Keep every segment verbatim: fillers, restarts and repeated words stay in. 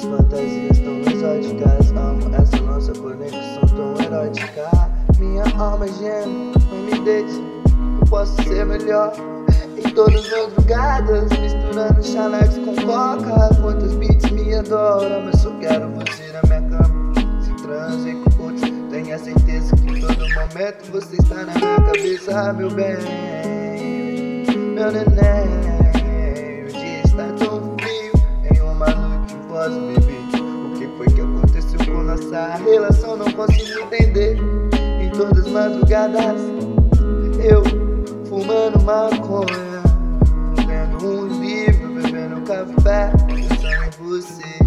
fantasias tão exóticas, amo essa nossa conexão tão erótica. Minha alma geme, não me deixe, eu posso ser melhor. Em todas as madrugadas, misturando Xanax com coca. Quantos beats me adoram, mas só quero você na minha cama. Se transe com outros, tenha certeza que em todo momento você está na minha cabeça, meu bem, meu neném. O dia está tão frio, em uma noite posso beber. O que foi que aconteceu com nossa relação? Não consigo entender. Em todas as madrugadas, eu fumando maconha, lendo um livro, bebendo café, pensando em você.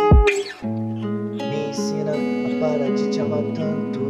Me ensina a parar de te amar tanto.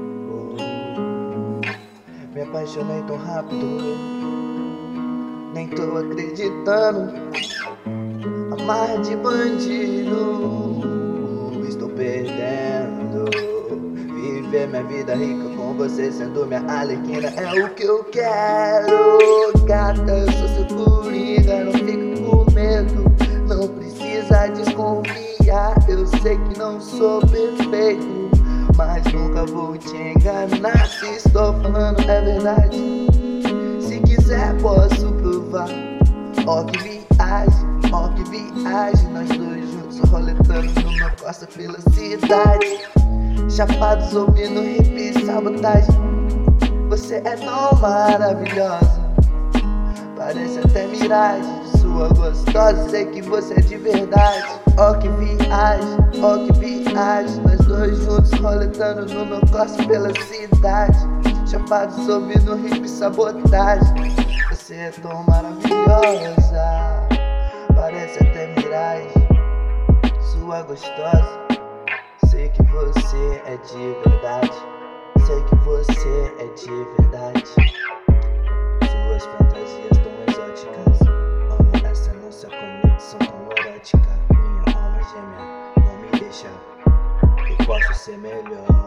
Oh, me apaixonei tão rápido, nem tô acreditando. Amar de bandido, estou perdendo. Viver minha vida rica com você sendo minha arlequina é o que eu quero. Gata, eu sou seu coringa, não fico com medo, não precisa desconfiar. Eu sei que não sou perfeito, mas nunca vou te enganar. Se estou falando é verdade, se quiser posso provar. Ó que viagem, ó que viagem, nós dois juntos roletando numa costa pela cidade. Chapados ouvindo hip e sabotagem. Você é tão maravilhosa, parece até miragem. Sua gostosa, sei que você é de verdade. Ó que viagem, ó que viagem, nós dois juntos roletando numa costa pela cidade. Chapados ouvindo hip e sabotagem. Você é tão maravilhosa, parece até miragem. Sua gostosa, sei que você é de verdade, sei que você é de verdade. Suas fantasias tão exóticas, amo essa nossa conexão tão erótica. Minha alma gêmea, não me deixa, eu posso ser melhor.